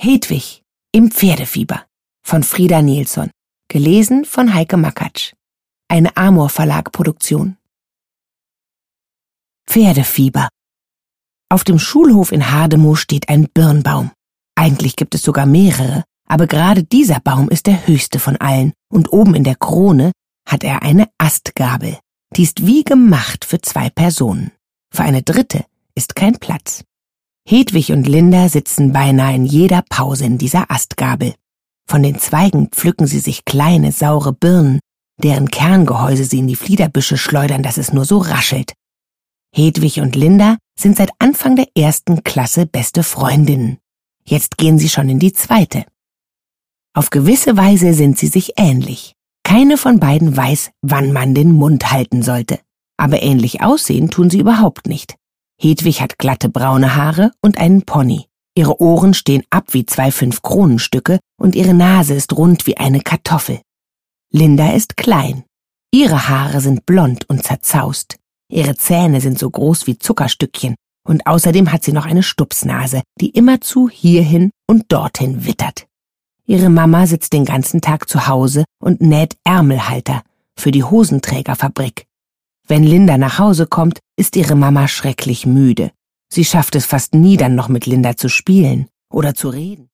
Hedwig im Pferdefieber von Frida Nilsson, gelesen von Heike Makatsch. Eine Amor Verlag Produktion. Pferdefieber. Auf dem Schulhof in Hardemow steht ein Birnbaum. Eigentlich gibt es sogar mehrere, aber gerade dieser Baum ist der höchste von allen und oben in der Krone hat er eine Astgabel. Die ist wie gemacht für 2 Personen. Für eine dritte ist kein Platz. Hedwig und Linda sitzen beinahe in jeder Pause in dieser Astgabel. Von den Zweigen pflücken sie sich kleine, saure Birnen, deren Kerngehäuse sie in die Fliederbüsche schleudern, dass es nur so raschelt. Hedwig und Linda sind seit Anfang der 1. Klasse beste Freundinnen. Jetzt gehen sie schon in die 2. Auf gewisse Weise sind sie sich ähnlich. Keine von beiden weiß, wann man den Mund halten sollte. Aber ähnlich aussehen tun sie überhaupt nicht. Hedwig hat glatte braune Haare und einen Pony. Ihre Ohren stehen ab wie 2 5-Kronenstücke und ihre Nase ist rund wie eine Kartoffel. Linda ist klein. Ihre Haare sind blond und zerzaust. Ihre Zähne sind so groß wie Zuckerstückchen und außerdem hat sie noch eine Stupsnase, die immerzu hierhin und dorthin wittert. Ihre Mama sitzt den ganzen Tag zu Hause und näht Ärmelhalter für die Hosenträgerfabrik. Wenn Linda nach Hause kommt, ist ihre Mama schrecklich müde. Sie schafft es fast nie, dann noch mit Linda zu spielen oder zu reden.